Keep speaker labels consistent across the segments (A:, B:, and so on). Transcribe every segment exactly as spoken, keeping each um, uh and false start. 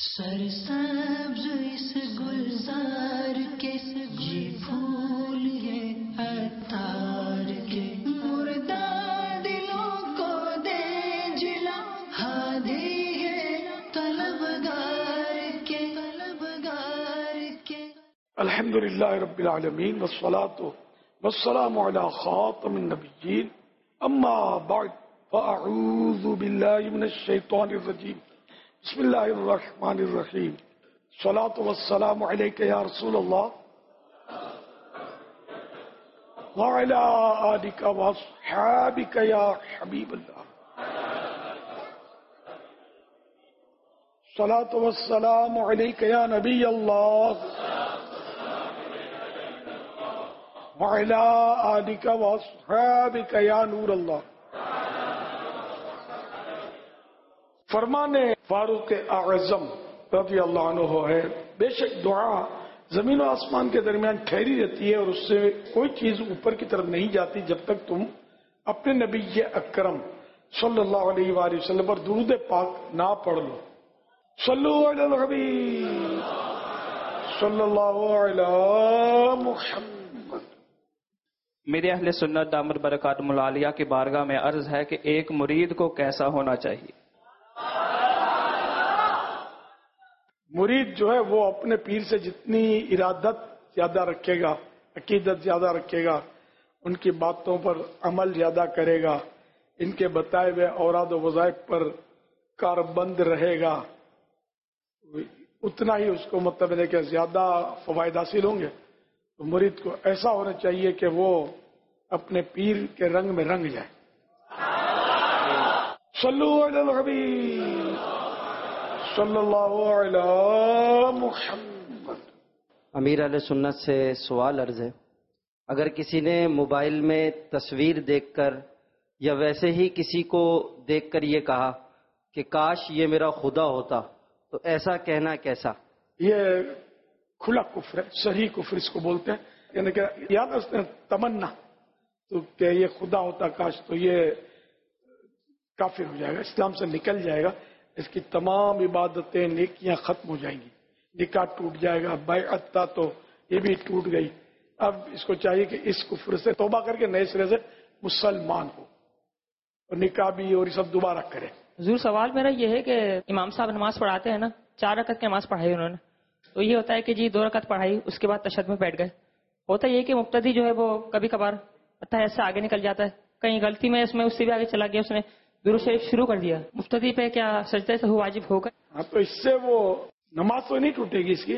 A: سرسبز اس گلزار کے یہ پھول یہ عطار کے مردہ دلوں کو دے جلا ہادی ہے طلبگار کے طلبگار کے.
B: الحمدللہ رب العالمین والصلاة والسلام علی خاتم النبیین اما بعد فاعوذ باللہ من الشیطان الرجیم بسم اللہ الرحمن الرحیم الصلاة والسلام علیک یا رسول اللہ وعلی آلک واصحابک یا حبیب اللہ. الصلاة والسلام علیک یا نبی اللہ وعلی آلک واصحابک یا نور اللہ. فرمان فاروق اعظم رضی اللہ عنہ ہے، بے شک دعا زمین و آسمان کے درمیان ٹھہری رہتی ہے اور اس سے کوئی چیز اوپر کی طرف نہیں جاتی جب تک تم اپنے نبی اکرم صلی اللہ علیہ وآلہ وسلم پر درود پاک نہ پڑھ لو. صلو علی الحبیب صلی اللہ علی محمد.
C: میرے اہل سنت دامت برکاتہم العالیہ کی بارگاہ میں عرض ہے کہ ایک مرید کو کیسا ہونا چاہیے؟
B: مرید جو ہے وہ اپنے پیر سے جتنی ارادت زیادہ رکھے گا، عقیدت زیادہ رکھے گا، ان کی باتوں پر عمل زیادہ کرے گا، ان کے بتائے ہوئے اوراد و وظائف پر کاربند رہے گا، اتنا ہی اس کو مطلب ہے کہ زیادہ فوائد حاصل ہوں گے. تو مرید کو ایسا ہونا چاہیے کہ وہ اپنے پیر کے رنگ میں رنگ جائے. صلو علی الحبیب صلی اللہ علی محمد.
D: امیر علیہ سنت سے سوال عرض ہے، اگر کسی نے موبائل میں تصویر دیکھ کر یا ویسے ہی کسی کو دیکھ کر یہ کہا کہ کاش یہ میرا خدا ہوتا، تو ایسا کہنا کیسا؟
B: یہ کھلا کفر ہے، صحیح کفر اس کو بولتے ہیں. یعنی کہ یاد رکھتے ہیں تمنا، تو کہ یہ خدا ہوتا کاش، تو یہ کافر ہو جائے گا، اسلام سے نکل جائے گا. اس کی تمام عبادتیں نیکیاں ختم ہو جائیں گی، نکاح ٹوٹ جائے گا، بیعت تھا تو یہ بھی ٹوٹ گئی. اب اس کو چاہیے کہ اس کفر سے توبہ کر کے نئے سرے سے مسلمان ہو اور نکاح بھی اور یہ سب دوبارہ کرے.
E: حضور سوال میرا یہ ہے کہ امام صاحب نماز پڑھاتے ہیں نا، چار رکعت کی نماز پڑھائی انہوں نے، تو یہ ہوتا ہے کہ جی دو رکعت پڑھائی اس کے بعد تشہد میں بیٹھ گئے. ہوتا یہ کہ مقتدی جو ہے وہ کبھی کبھار اتحیات سے آگے نکل جاتا ہے، کہیں غلطی میں اس میں اس سے بھی آگے چلا گیا، اس نے درود شریف شروع کر دیا، مقتدی پہ کیا سجدہ سہو واجب ہوگا؟
B: ہاں تو اس سے وہ نماز تو نہیں ٹوٹے گی اس کی.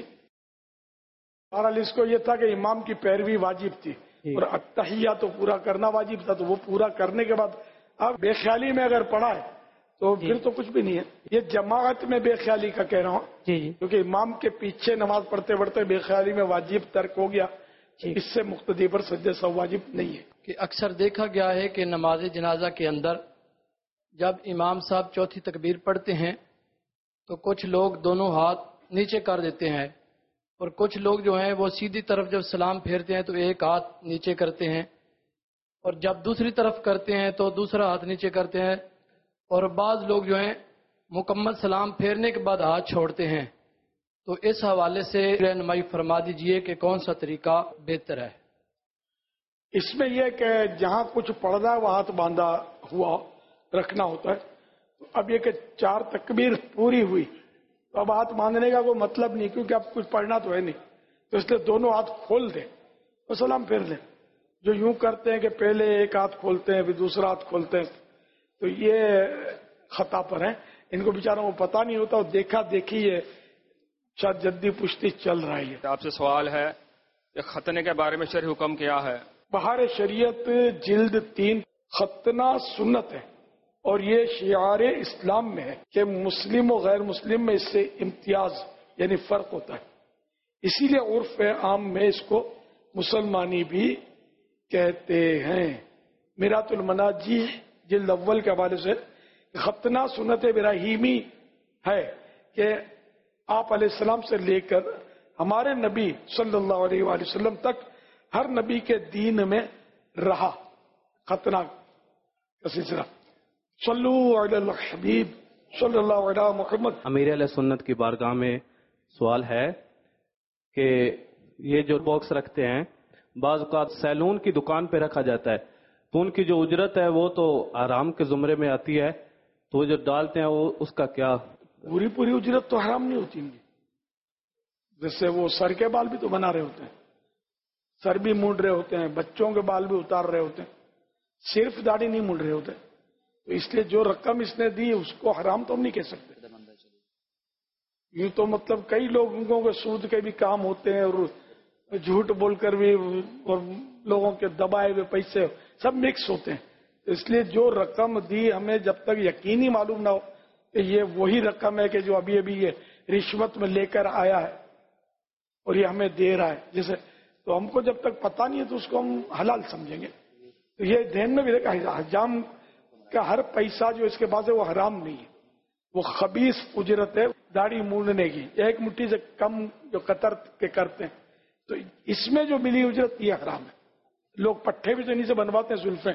B: بہرحال اس کو یہ تھا کہ امام کی پیروی واجب تھی اور اتحیات تو پورا کرنا واجب تھا، تو وہ پورا کرنے کے بعد اب بے خیالی میں اگر پڑھا ہے تو پھر تو کچھ بھی نہیں ہے. یہ جماعت میں بے خیالی کا کہہ رہا ہوں، کیونکہ امام کے پیچھے نماز پڑھتے پڑھتے بے خیالی میں واجب ترک ہو گیا، اس سے مقتدی پر سجدہ سہو واجب نہیں ہے.
F: کہ اکثر دیکھا گیا ہے کہ نماز جنازہ کے اندر جب امام صاحب چوتھی تکبیر پڑھتے ہیں تو کچھ لوگ دونوں ہاتھ نیچے کر دیتے ہیں، اور کچھ لوگ جو ہیں وہ سیدھی طرف جب سلام پھیرتے ہیں تو ایک ہاتھ نیچے کرتے ہیں، اور جب دوسری طرف کرتے ہیں تو دوسرا ہاتھ نیچے کرتے ہیں، اور بعض لوگ جو ہیں مکمل سلام پھیرنے کے بعد ہاتھ چھوڑتے ہیں. تو اس حوالے سے رہنمائی فرما دیجئے کہ کون سا طریقہ بہتر ہے؟
B: اس میں یہ کہ جہاں کچھ پڑھنا ہے وہ ہاتھ باندھا ہوا رکھنا ہوتا ہے. اب یہ کہ چار تکبیر پوری ہوئی تو اب ہاتھ باندھنے کا کوئی مطلب نہیں، کیونکہ اب کچھ پڑھنا تو ہے نہیں، تو اس لیے دونوں ہاتھ کھول دیں اور سلام پھیر دیں. جو یوں کرتے ہیں کہ پہلے ایک ہاتھ کھولتے ہیں پھر دوسرا ہاتھ کھولتے ہیں، تو یہ خطا پر ہیں. ان کو بیچاروں کو پتہ نہیں ہوتا، اور دیکھا دیکھی یہ شاید جدی پشتی چل رہی ہے.
G: آپ سے سوال ہے کہ ختنے کے بارے میں شرعی حکم کیا ہے؟
B: بہار شریعت جلد تین ختنہ سنت ہے، اور یہ شعار اسلام میں ہے کہ مسلم و غیر مسلم میں اس سے امتیاز یعنی فرق ہوتا ہے. اسی لیے عرف عام میں اس کو مسلمانی بھی کہتے ہیں. میرات المناجی جلد اول کے حوالے سے ختنہ سنت ابراہیمی ہے کہ آپ علیہ السلام سے لے کر ہمارے نبی صلی اللہ علیہ وآلہ وسلم تک ہر نبی کے دین میں رہا ختنہ کا سلسلہ. صلو علی الحبیب صلی اللہ علیہ محمد.
H: امیر علیہ سنت کی بارگاہ میں سوال ہے کہ یہ جو باکس رکھتے ہیں بعض اوقات سیلون کی دکان پہ رکھا جاتا ہے تو ان کی جو اجرت ہے وہ تو حرام کے زمرے میں آتی ہے، تو وہ جو ڈالتے ہیں وہ اس کا کیا؟
B: پوری پوری اجرت تو حرام نہیں ہوتی ان کی. جیسے وہ سر کے بال بھی تو بنا رہے ہوتے ہیں، سر بھی مونڈ رہے ہوتے ہیں، بچوں کے بال بھی اتار رہے ہوتے ہیں، صرف داڑھی نہیں مونڈ رہے ہوتے. تو اس لیے جو رقم اس نے دی اس کو حرام تو ہم نہیں کہہ سکتے. یوں تو مطلب کئی لوگوں کے سود کے بھی کام ہوتے ہیں اور جھوٹ بول کر بھی اور لوگوں کے دبائے ہوئے پیسے سب مکس ہوتے ہیں. اس لیے جو رقم دی ہمیں جب تک یقینی معلوم نہ ہو کہ یہ وہی رقم ہے کہ جو ابھی ابھی یہ رشوت میں لے کر آیا ہے اور یہ ہمیں دے رہا ہے جیسے، تو ہم کو جب تک پتہ نہیں ہے تو اس کو ہم حلال سمجھیں گے. تو یہ دھیان میں بھی رکھا، حجام کا ہر پیسہ جو اس کے پاس ہے وہ حرام نہیں ہے، وہ خبیث اجرت ہے داڑھی مونڈنے کی. ایک مٹھی سے کم جو قطر کے کرتے ہیں تو اس میں جو ملی اجرت یہ حرام ہے. لوگ پٹھے بھی تو انہیں سے بنواتے ہیں زلفیں،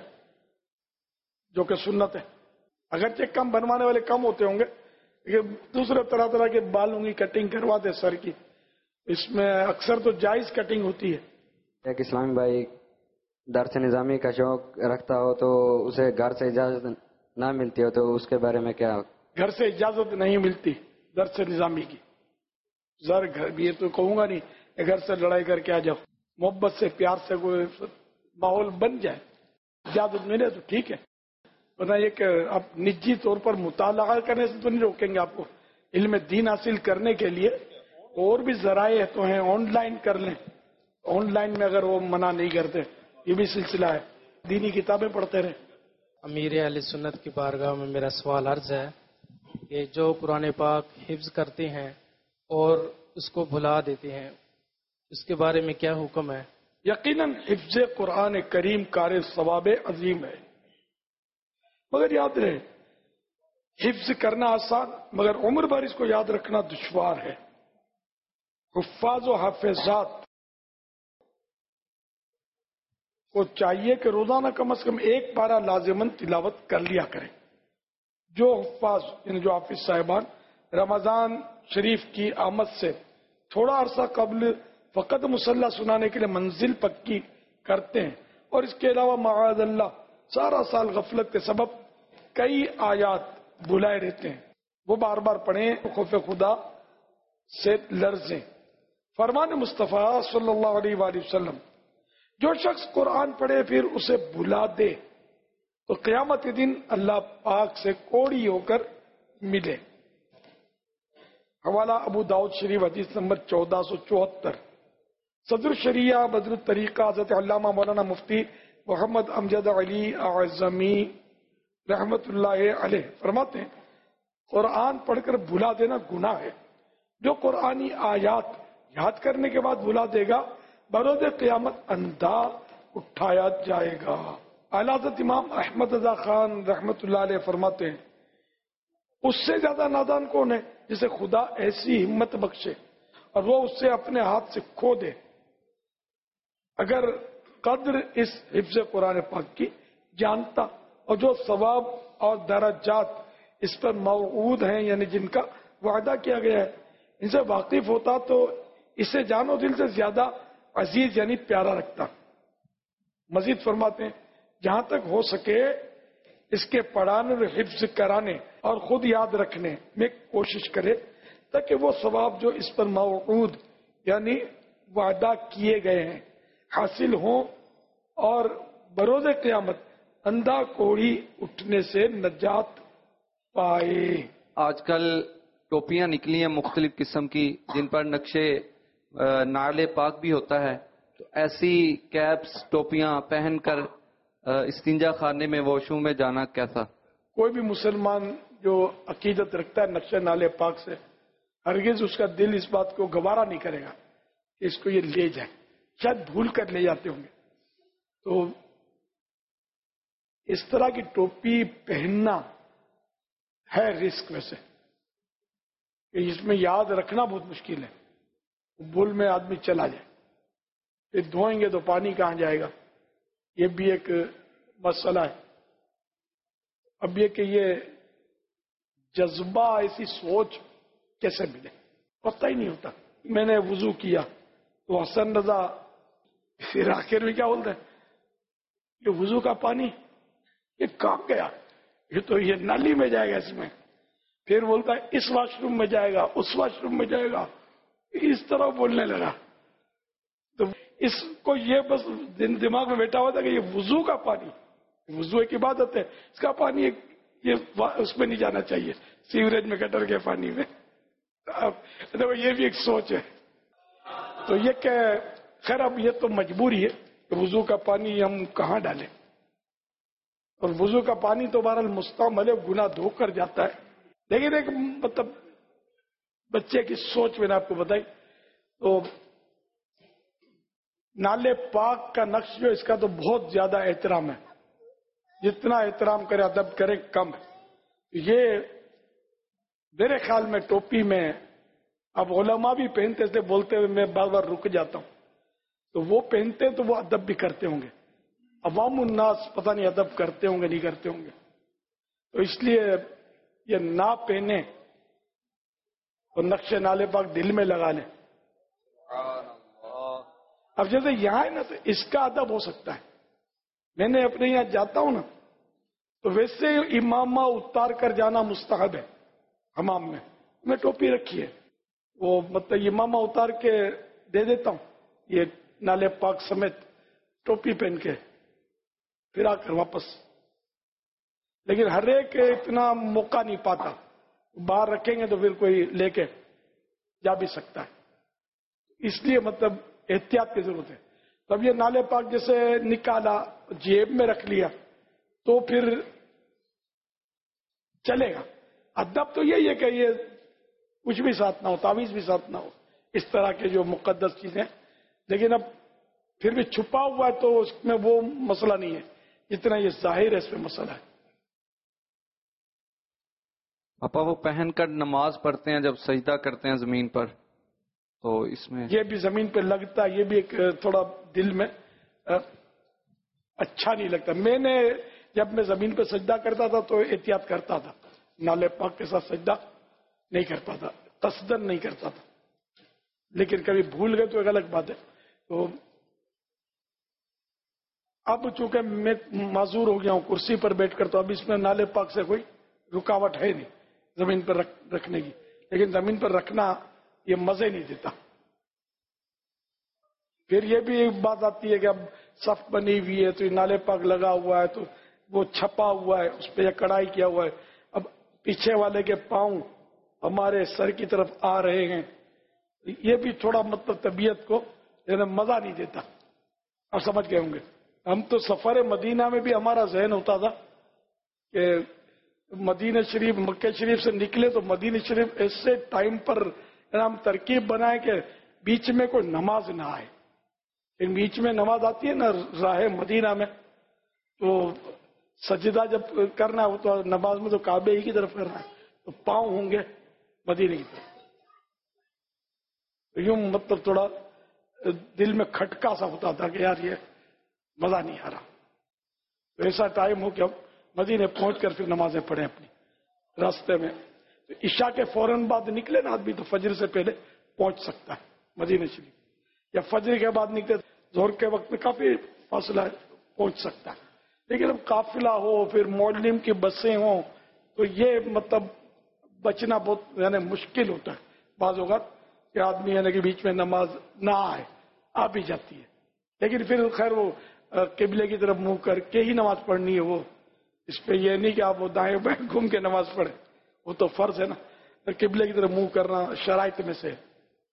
B: جو کہ سنت ہے. اگرچہ کم بنوانے والے کم ہوتے ہوں گے لیکن دوسرے طرح طرح کے بالوں کی کٹنگ کرواتے سر کی، اس میں اکثر تو جائز کٹنگ ہوتی ہے.
I: ایک اسلامی بھائی درس نظامی کا شوق رکھتا ہو تو اسے گھر سے اجازت نہ ملتی ہو تو اس کے بارے میں کیا؟
B: گھر سے اجازت نہیں ملتی درس نظامی کی، ذر گھر بھی یہ تو کہوں گا نہیں کہ گھر سے لڑائی کر کے آ جاؤ، محبت سے پیار سے کوئی ماحول بن جائے، اجازت ملے تو ٹھیک ہے. ورنہ یہ کہ آپ نجی طور پر مطالعہ کرنے سے تو نہیں روکیں گے آپ کو. علم دین حاصل کرنے کے لیے اور بھی ذرائع تو ہیں، آن لائن کر لیں. آن لائن میں اگر وہ منع نہیں کرتے یہ بھی سلسلہ ہے، دینی کتابیں پڑھتے رہیں.
J: امیر اہل سنت کی بارگاہ میں میرا سوال عرض ہے کہ جو قرآن پاک حفظ کرتے ہیں اور اس کو بھلا دیتے ہیں اس کے بارے میں کیا حکم ہے؟
B: یقیناً حفظ قرآن کریم کار ثواب عظیم ہے، مگر یاد رہے حفظ کرنا آسان مگر عمر بھر اس کو یاد رکھنا دشوار ہے. حفاظ و حافظات کو چاہیے کہ روزانہ کم از کم ایک پارہ لازماً تلاوت کر لیا کریں. جو حفاظ یعنی جو حافظ صاحبان رمضان شریف کی آمد سے تھوڑا عرصہ قبل فقط مصلح سنانے کے لیے منزل پکی کرتے ہیں اور اس کے علاوہ معاذ اللہ سارا سال غفلت کے سبب کئی آیات بھلائے رہتے ہیں، وہ بار بار پڑھیں، خوف خدا سے لرزیں. فرمان مصطفیٰ صلی اللہ علیہ وآلہ وسلم، جو شخص قرآن پڑھے پھر اسے بھلا دے تو قیامت کے دن اللہ پاک سے کوڑی ہو کر ملے. حوالہ ابو داؤد شریف حدیث نمبر چودہ سو چوہتر. صدر شریعہ بدر الطریقہ حضرت علامہ مولانا مفتی محمد امجد علی اعظمی رحمت اللہ علیہ فرماتے ہیں قرآن پڑھ کر بھلا دینا گناہ ہے. جو قرآنی آیات یاد کرنے کے بعد بھلا دے گا بروز قیامت اندھا اٹھایا جائے گا. اعلیٰ حضرت امام احمد رضا خان رحمت اللہ علیہ فرماتے ہیں اس سے زیادہ نادان کون ہے جسے خدا ایسی ہمت بخشے اور وہ اس سے اپنے ہاتھ سے کھو دے. اگر قدر اس حفظ قرآن پاک کی جانتا اور جو ثواب اور درجات اس پر موعود ہیں یعنی جن کا وعدہ کیا گیا ہے ان سے واقف ہوتا تو اسے جان و دل سے زیادہ عزیز یعنی پیارا رکھتا. مزید فرماتے ہیں جہاں تک ہو سکے اس کے پڑھانے اور حفظ کرانے اور خود یاد رکھنے میں کوشش کرے تاکہ وہ ثواب جو اس پر موعود یعنی وعدہ کیے گئے ہیں حاصل ہوں اور بروز قیامت اندھا کوڑی اٹھنے سے نجات پائے.
K: آج کل ٹوپیاں نکلی ہیں مختلف قسم کی جن پر نقشے نعل پاک بھی ہوتا ہے، تو ایسی کیپس ٹوپیاں پہن کر استنجا خانے میں واش روم میں جانا کیسا؟
B: کوئی بھی مسلمان جو عقیدت رکھتا ہے نقشہ نعل پاک سے ہرگز اس کا دل اس بات کو گوارا نہیں کرے گا کہ اس کو یہ لے جائیں. شاید بھول کر لے جاتے ہوں گے. تو اس طرح کی ٹوپی پہننا ہے رسک ویسے کہ اس میں یاد رکھنا بہت مشکل ہے. بھول میں آدمی چلا جائے پھر دھوئیں گے تو پانی کہاں جائے گا، یہ بھی ایک مسئلہ ہے. اب یہ کہ یہ जज्बा, ऐसी सोच कैसे मिले, पता ही नहीं होता। मैंने वुजू किया तो हसन रजा फिर आखिर में क्या बोलते हैं, ये वुजू का पानी ये कहाँ गया, ये तो ये नाली में जाएगा इसमें। फिर बोलता है इस वॉशरूम में जाएगा, उस वॉशरूम में जाएगा, इस तरह बोलने लगा। तो इसको ये बस दिमाग में बैठा हुआ था कि ये वुजू का पानी, वुजू एक इबादत है, इसका पानी एक, ये उसमें नहीं जाना चाहिए, सीवरेज में गटर के पानी में। अब तो ये भी एक सोच है। तो ये क्या, खैर अब ये तो मजबूरी है कि वुजू का पानी हम कहाँ डालें, और वुजू का पानी तो बहरहाल मुस्तमल गुनाह धोकर जाता है। लेकिन एक मतलब बच्चे की सोच मैंने आपको बताई, तो नाले पाक का नक्श जो, इसका तो बहुत ज्यादा एहतराम है, जितना एहतराम करे अदब करे कम है। ये मेरे ख्याल में टोपी में अब उलमा भी पहनते थे, बोलते हुए मैं बार बार रुक जाता हूं, तो वो पहनते तो वो अदब भी करते होंगे, अवाम उन्नास पता नहीं अदब करते होंगे नहीं करते होंगे। तो इसलिए ये ना पहने और नक्शे नाले पाक दिल में लगा लें। अब जैसे यहां है ना, तो इसका अदब हो सकता है। मैंने अपने यहां जाता हूं ना, तो वैसे इमामा उतार कर जाना मुस्तहब है हमाम में। मैं टोपी रखी है, वो मतलब इमामा उतार के दे देता हूं, ये नाले पाक समेत टोपी पहन के फिर आकर वापस। लेकिन हर एक इतना मौका नहीं पाता, बाहर रखेंगे तो फिर कोई लेके जा भी सकता है, इसलिए मतलब एहतियात की जरूरत है। तब ये नाले पाक जैसे निकाला, जेब में रख लिया, तो फिर चलेगा। अदब तो यही है कि ये कुछ भी साथ ना हो, तावीज भी साथ ना हो, इस तरह के जो मुकद्दस चीजें। लेकिन अब फिर भी छुपा हुआ है तो उसमें वो मसला नहीं है जितना ये जाहिर है, इसमें मसला है।
K: पापा वो पहनकर नमाज पढ़ते हैं जब सजदा करते हैं जमीन पर, तो इसमें
B: ये भी जमीन पे लगता है, ये भी एक थोड़ा दिल में अच्छा नहीं लगता। मैंने जब मैं जमीन पे सजदा करता था तो एहतियात करता था, नाले पाक के साथ सजदा नहीं करता था, तसदन नहीं करता था। लेकिन कभी भूल गए तो एक अलग बात है। तो अब चूंकि मैं माजूर हो गया हूं कुर्सी पर बैठकर, तो अब इसमें नाले पाक से कोई रुकावट है नहीं जमीन पर रख, रखने की। लेकिन जमीन पर रखना ये मजे नहीं देता। फिर ये भी एक बात आती है कि अब सफ बनी हुई है तो नाले पाक लगा हुआ है, तो वो छपा हुआ है, उस पर यह कढ़ाई किया हुआ है। अब पीछे वाले के पांव हमारे सर की तरफ आ रहे हैं, ये भी थोड़ा मतलब तबीयत को मजा नहीं देता। आप समझ गए होंगे। हम तो सफर मदीना में भी हमारा जहन होता था कि मदीना शरीफ, मक्के शरीफ से निकले तो मदीना शरीफ ऐसे टाइम पर हम तरकीब बनाए कि बीच में कोई नमाज ना आए। इन बीच में नमाज आती है ना राह मदीना में, तो सजदा जब करना हो तो नमाज में तो काबे ही की तरफ करना है, तो पांव होंगे मदीने की तरफ। तो यूं मतलब थोड़ा दिल में खटका सा होता था कि यार ये मजा नहीं आ रहा। तो ऐसा टाइम हो कि अब मदीने पहुंचकर फिर नमाजें पढ़े अपनी रास्ते में। तो ईशा के फौरन बाद निकले ना आदमी तो फजर से पहले पहुंच सकता है मदीने शरीफ, या फजर के बाद निकले जोहर के वक्त में काफी फासला पहुंच सकता है। लेकिन अब काफिला हो, फिर मौलिम की बसें हो, तो ये मतलब बचना बहुत यानी मुश्किल होता है। बाज़ औक़ात कि आदमी यानी कि बीच में नमाज ना आए, आ भी जाती है, लेकिन फिर खैर वो किबले की तरफ मुंह करके ही नमाज पढ़नी है। वो इस पे ये नहीं कि आप वो दाएं बाएं घूम के नमाज पढ़े, वो तो फर्ज है ना। तो किबले की तरफ मुंह करना शराइत में से।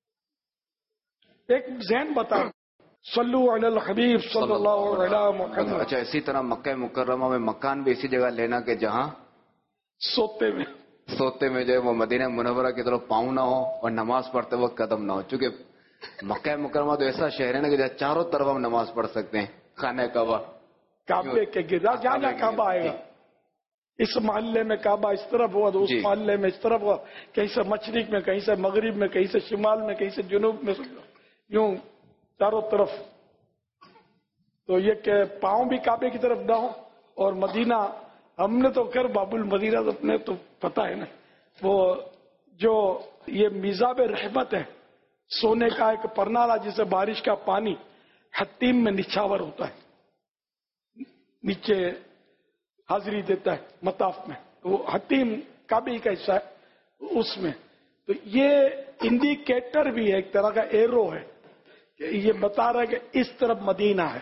B: एक ज़हन बता, सल्लु अलल हबीब सल्लल्लाहु अलैहि वसल्लम।
L: अच्छा, इसी तरह मक्का मुकर्रमा में मकान भी इसी जगह लेना कि जहां
B: सोते में
L: सोते में जो है वो मदीना मुनव्वरा की तरफ पाँव ना हो और नमाज पढ़ते वक्त कदम ना हो। चूंकि मक्का मुकर्रमा तो ऐसा शहर है ना कि चारों तरफ हम नमाज पढ़ सकते हैं। खाने काबा,
B: काबे के गिरा जहाँ जहाँ काबा आएगा, इस मोहल्ले में काबा इस तरफ हुआ तो उस मोहल्ले में इस तरफ हुआ, कहीं से मशरिक में, कहीं से मगरिब में, कहीं से शिमाल में, कहीं से जुनूब में, यूं चारों तरफ। तो ये के पांव भी काबे की तरफ ना हो। और मदीना, हमने तो खैर बाबुल मदीना तो अपने तो पता है ना, وہ جو یہ میزاب رحمت ہے، سونے کا ایک پرنالہ جسے بارش کا پانی حتیم میں نچھاور ہوتا ہے، نیچے حاضری دیتا ہے مطاف میں، وہ حتیم کعبے کا حصہ ہے اس میں. تو یہ انڈیکیٹر بھی ہے، ایک طرح کا ایرو ہے کہ یہ بتا رہا ہے کہ اس طرف مدینہ ہے.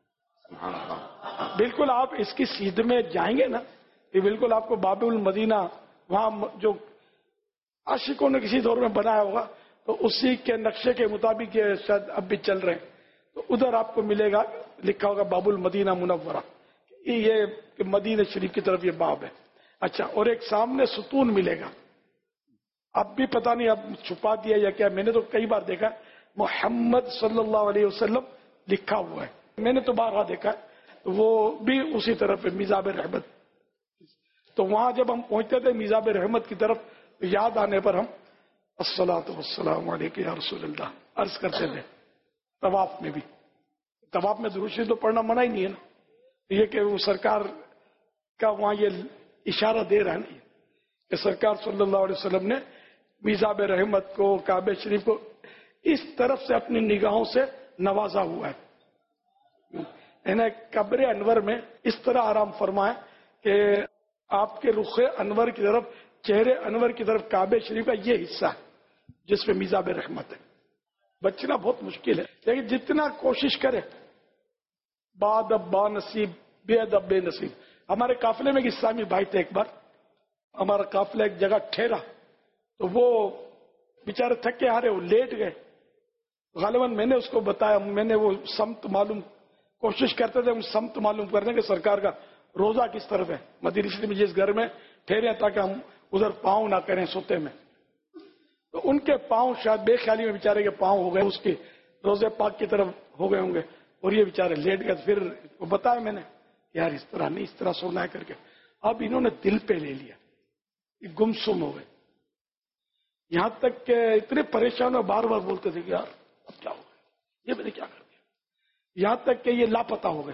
B: بالکل آپ اس کی سیدھ میں جائیں گے نا، یہ بالکل آپ کو باب المدینہ وہاں جو عاشقوں نے کسی دور میں بنایا ہوگا تو اسی کے نقشے کے مطابق یہ شاید اب بھی چل رہے ہیں، تو ادھر آپ کو ملے گا لکھا ہوگا باب المدینہ منورہ، یہ کہ مدینہ شریف کی طرف یہ باب ہے. اچھا، اور ایک سامنے ستون ملے گا، اب بھی پتہ نہیں اب چھپا دیا یا کیا، میں نے تو کئی بار دیکھا محمد صلی اللہ علیہ وسلم لکھا ہوا ہے، میں نے تو بارہا دیکھا ہے، تو وہ بھی اسی طرف ہے میزاب رحمت. تو وہاں جب ہم پہنچتے تھے میزاب رحمت کی طرف، یاد آنے پر ہم الصلاۃ والسلام علیک یا رسول اللہ عرض کرتے تھے. طواف میں بھی، طواف میں درود شریف تو پڑھنا منع ہی نہیں ہے نا، یہ کہ وہ سرکار کا وہاں یہ اشارہ دے رہا ہے نا کہ سرکار صلی اللہ علیہ وسلم نے میزاب رحمت کو، کعبہ شریف کو اس طرف سے اپنی نگاہوں سے نوازا ہوا ہے. انہیں قبر انور میں اس طرح آرام فرمائے کہ آپ کے رخ انور کی طرف، چہرے انور کی طرف کعبہ شریف کا یہ حصہ ہے جس میں میزاب رحمت ہے. بچنا بہت مشکل ہے، لیکن جتنا کوشش کرے، بعد اب با نصیب بے ادب بے نصیب. ہمارے قافلے میں ایک اسلامی بھائی تھے، ایک بار ہمارا قافلہ ایک جگہ ٹھہرا تو وہ بیچارے تھکے ہارے وہ لیٹ گئے. غالباً میں نے اس کو بتایا، میں نے وہ سمت معلوم کوشش کرتے تھے ہم سمت معلوم کرنے کہ سرکار کا روزہ کس طرف ہے مدینہ شریف میں جس گھر میں ٹھہرے تاکہ ہم ادھر پاؤں نہ کریں سوتے میں. تو ان کے پاؤں شاید بے خیالی میں بیچارے کے پاؤں ہو گئے اس کے روزے پاک کی طرف ہو گئے ہوں گے اور یہ بیچارے لیٹ گئے. پھر وہ بتایا میں نے یار اس طرح نہیں، اس طرح سونا ہے کر کے. اب انہوں نے دل پہ لے لیا، گمسم ہو گئے، یہاں تک کہ اتنے پریشان ہو بار بار بولتے تھے کہ یار اب کیا ہو گیا، یہ میں نے کیا کر دیا، یہاں تک کہ یہ لاپتہ ہو گئے.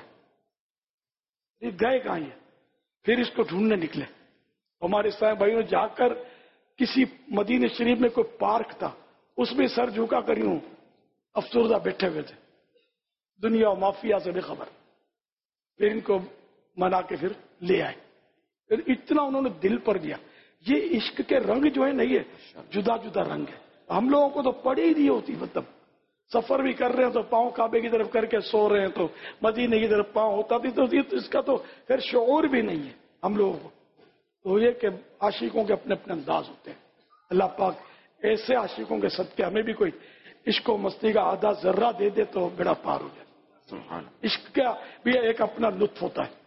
B: یہ گئے کہاں یہ؟ پھر اس کو ڈھونڈنے نکلے. ہمارے صاحب بھائیوں نے جا کر کسی مدینہ شریف میں کوئی پارک تھا، اس میں سر جھکا کر یوں افسردہ بیٹھے ہوئے تھے، دنیا و مافیا سے بے خبر. پھر ان کو منا کے پھر لے آئے. پھر اتنا انہوں نے دل پر دیا. یہ عشق کے رنگ جو ہے نہیں ہے، جدا جدا رنگ ہے. ہم لوگوں کو تو پڑی ہی نہیں ہوتی، مطلب سفر بھی کر رہے ہیں تو پاؤں کعبے کی طرف کر کے سو رہے ہیں تو مدینے کی طرف پاؤں ہوتا تھی، تو اس کا تو پھر شعور بھی نہیں ہے ہم لوگوں کو. تو یہ کہ عاشقوں کے اپنے اپنے انداز ہوتے ہیں. اللہ پاک ایسے عاشقوں کے صدقے ہمیں بھی کوئی عشق و مستی کا آدھا ذرہ دے دے تو بیڑا پار ہو جائے. عشق کا بھی ایک اپنا لطف ہوتا ہے.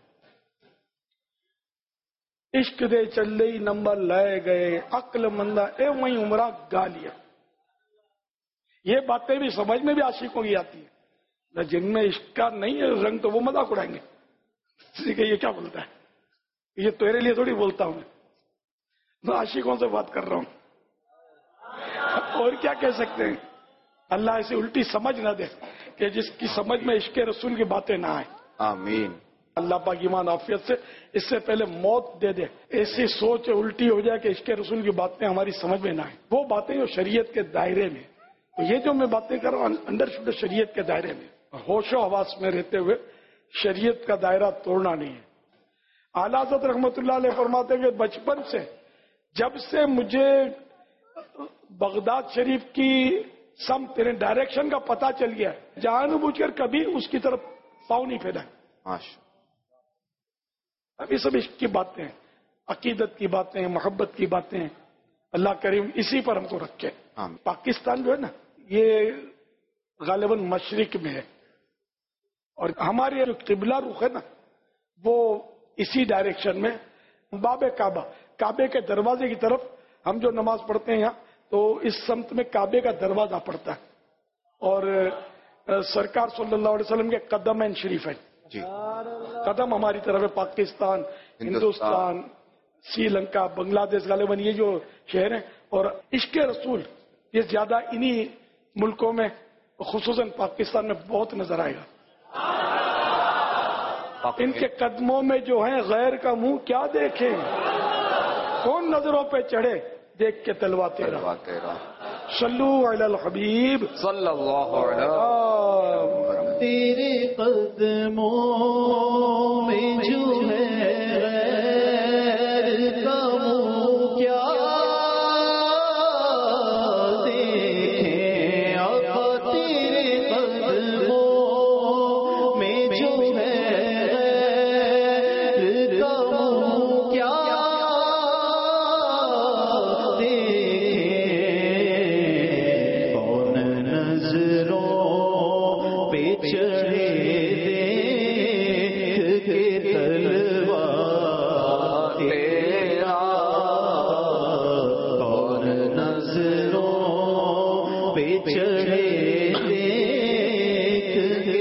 B: عشق دے چلے نمبر لائے گئے عقل مندہ اے وہیں عمرہ گا لیا. یہ باتیں بھی سمجھ میں بھی عاشقوں کی آتی ہیں. جن میں عشق کا نہیں ہے رنگ تو وہ مذاق اڑائیں گے کہ یہ کیا بولتا ہے، یہ تیرے لیے تھوڑی بولتا ہوں، میں عاشقوں سے بات کر رہا ہوں. اور کیا کہہ سکتے ہیں؟ اللہ ایسی الٹی سمجھ نہ دے کہ جس کی سمجھ میں عشق رسول کی باتیں نہ آئیں.
L: آمین.
B: اللہ پاک ایمان عافیت سے اس سے پہلے موت دے دے. ایسی سوچ الٹی ہو جائے کہ عشق رسول کی باتیں ہماری سمجھ میں نہ آئیں. وہ باتیں جو شریعت کے دائرے میں، تو یہ جو میں باتیں کر رہا ہوں انڈر شوڈ شریعت کے دائرے میں، ہوش و حواس میں رہتے ہوئے شریعت کا دائرہ توڑنا نہیں ہے. اعلیٰ حضرت رحمۃ اللہ علیہ فرماتے ہیں کہ بچپن سے جب سے مجھے بغداد شریف کی سمت یعنی ڈائریکشن کا پتہ چل گیا، جان بوجھ کر کبھی اس کی طرف پاؤں نہیں پھیلا. ابھی سب عشق کی باتیں ہیں، عقیدت کی باتیں ہیں، محبت کی باتیں ہیں. اللہ کریم اسی پر ہم کو رکھے. پاکستان جو ہے نا یہ غالباً مشرق میں ہے اور ہمارے جو قبلہ رخ ہے نا وہ اسی ڈائریکشن میں. باب کعبہ، کعبے کے دروازے کی طرف ہم جو نماز پڑھتے ہیں یہاں تو اس سمت میں کعبے کا دروازہ پڑتا ہے اور سرکار صلی اللہ علیہ وسلم کے قدم شریف ہے.
L: جی
B: قدم ہماری طرف ہے. پاکستان، ہندوستان، سری لنکا، بنگلہ دیش غالباً یہ جو شہر ہیں. اور عشق رسول یہ زیادہ انہی ملکوں میں خصوصاً پاکستان میں بہت نظر آئے گا. ان کے قدموں میں جو ہیں غیر کا منہ کیا دیکھیں، کون نظروں پہ چڑھے دیکھ کے تلوا تیرا صلو علی الحبیب
L: صلی اللہ علیہ وسلم.
A: تیرے قدموں میں جو ہے غیر کا منہ کیا دیکھیں آقا. تیرے قدموں میں جو ہے غیر کا منہ کیا دیکھیں. کون نظروں پہ چڑھے دیکھ کے تلوار تیرا. کون نظروں پہ چڑھے دیکھ کے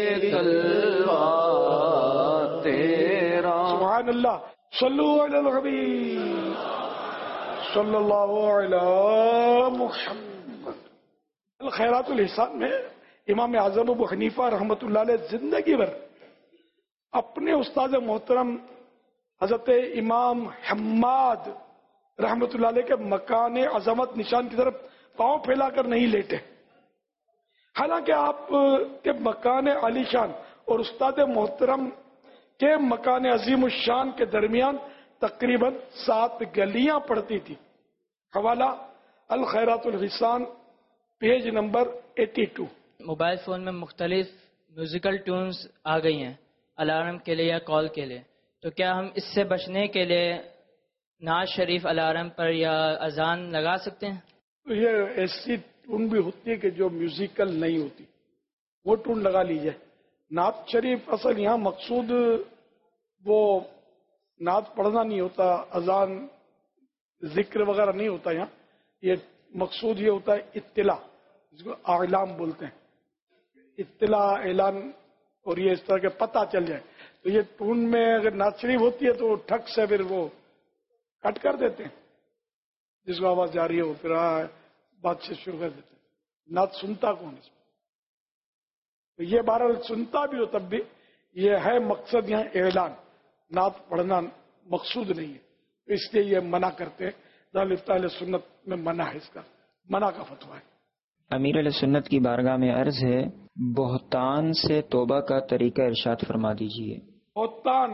A: تلوار تیرا.
B: سبحان اللہ. صلو علی الحبیب صلی اللہ علی محمد. الخیرات الحسان میں امام اعظم ابو حنیفہ رحمۃ اللہ علیہ زندگی بھر اپنے استاد محترم حضرت امام حماد رحمۃ اللہ علیہ کے مکان عظمت نشان کی طرف پاؤں پھیلا کر نہیں لیٹے. حالانکہ آپ کے مکان علی شان اور استاد محترم کے مکان عظیم الشان کے درمیان تقریباً سات گلیاں پڑتی تھی. حوالہ الخیرات الحسان پیج نمبر اٹھاسی.
M: موبائل فون میں مختلف میوزیکل ٹیونز آ گئی ہیں الارم کے لیے یا کال کے لیے، تو کیا ہم اس سے بچنے کے لیے نعت شریف الارم پر یا اذان لگا سکتے ہیں؟
B: یہ ایسی ٹون بھی ہوتی ہے کہ جو میوزیکل نہیں ہوتی، وہ ٹون لگا لیجئے. نعت شریف اصل یہاں مقصود وہ نعت پڑھنا نہیں ہوتا، اذان ذکر وغیرہ نہیں ہوتا. یہاں یہ مقصود یہ ہوتا ہے اطلاع، جس کو اعلام بولتے ہیں. اطلاع، اعلان، اور یہ اس طرح کے پتہ چل جائے. تو یہ ٹون میں اگر نعت شریف ہوتی ہے تو ٹھک سے پھر وہ کٹ کر دیتے ہیں، جس کو آواز جا رہی ہے وہ پھر بات سے شروع کر دیتے ہیں. نعت سنتا کون اس میں؟ تو یہ بہرحال سنتا بھی ہو تب بھی یہ ہے مقصد یہاں اعلان، نعت پڑھنا مقصود نہیں ہے. تو اس لیے یہ منع کرتے ہیں. دارالفتاء اہل سنت میں منع ہے، اس کا منع کا فتویٰ ہے.
N: امیر علیہ سنت کی بارگاہ میں عرض ہے بہتان سے توبہ کا طریقہ ارشاد فرما دیجیے.
B: بہتان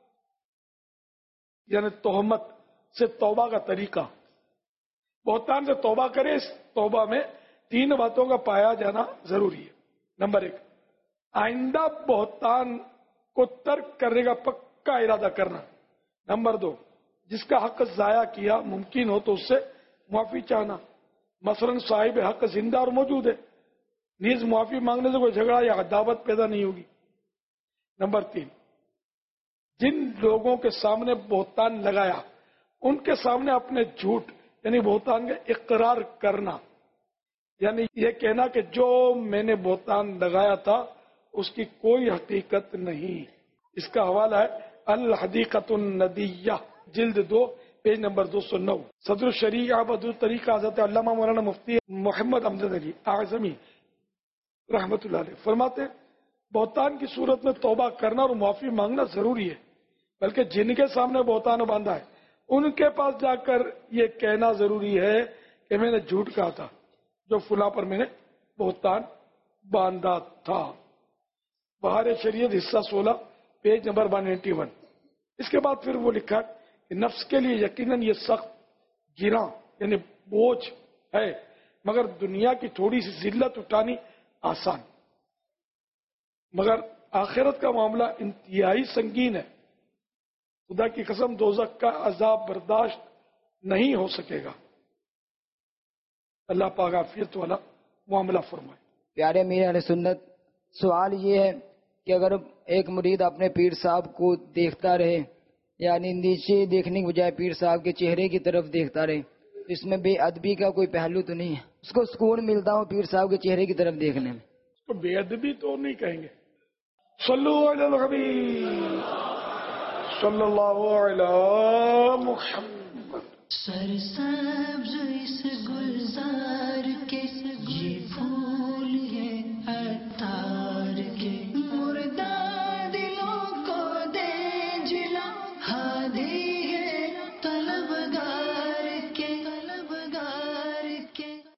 B: یعنی تہمت سے توبہ کا طریقہ. بہتان سے توبہ کرے، اس توبہ میں تین باتوں کا پایا جانا ضروری ہے. نمبر ایک، آئندہ بہتان کو ترک کرنے کا پکا ارادہ کرنا. نمبر دو، جس کا حق ضائع کیا ممکن ہو تو اس سے معافی چاہنا. مثلا صاحب حق زندہ اور موجود ہے، نیز معافی مانگنے سے کوئی جھگڑا یا عداوت پیدا نہیں ہوگی. نمبر تین، جن لوگوں کے سامنے بہتان لگایا ان کے سامنے اپنے جھوٹ یعنی بہتان کا اقرار کرنا، یعنی یہ کہنا کہ جو میں نے بہتان لگایا تھا اس کی کوئی حقیقت نہیں. اس کا حوالہ ہے الحدیقۃ الندیہ جلد دو پیج نمبر دو سو نو. صدر الشریعہ بدر طریقہ حضرت علامہ مولانا مفتی محمد امجد علی اعظمی رحمت اللہ علیہ فرماتے ہیں بہتان کی صورت میں توبہ کرنا اور معافی مانگنا ضروری ہے، بلکہ جن کے سامنے بہتان باندھا ہے ان کے پاس جا کر یہ کہنا ضروری ہے کہ میں نے جھوٹ کہا تھا جو فلاں پر میں نے بہتان باندھا تھا. بہار شریعت حصہ سولہ page number one ninety one. اس کے بعد پھر وہ لکھا کہ نفس کے لیے یقیناً یہ سخت گراں یعنی بوجھ ہے، مگر دنیا کی تھوڑی سی ذلت اٹھانی آسان، مگر آخرت کا معاملہ انتہائی سنگین ہے. خدا کی قسم دوزخ کا عذاب برداشت نہیں ہو سکے گا. اللہ پاک عافیت والا معاملہ فرمائے.
O: پیارے امیر اہل سنت، سوال یہ ہے کہ اگر ایک مرید اپنے پیر صاحب کو دیکھتا رہے، یعنی نیچے دیکھنے کے بجائے پیر صاحب کے چہرے کی طرف دیکھتا رہے، اس میں بے ادبی کا کوئی پہلو تو نہیں ہے؟ اس کو سکون ملتا ہو پیر صاحب کے چہرے کی طرف دیکھنے میں؟
B: اس کو بے ادبی تو نہیں کہیں گے. صلو علی الحبیب صلی اللہ علی محمد.
A: سرسبز اس گلزار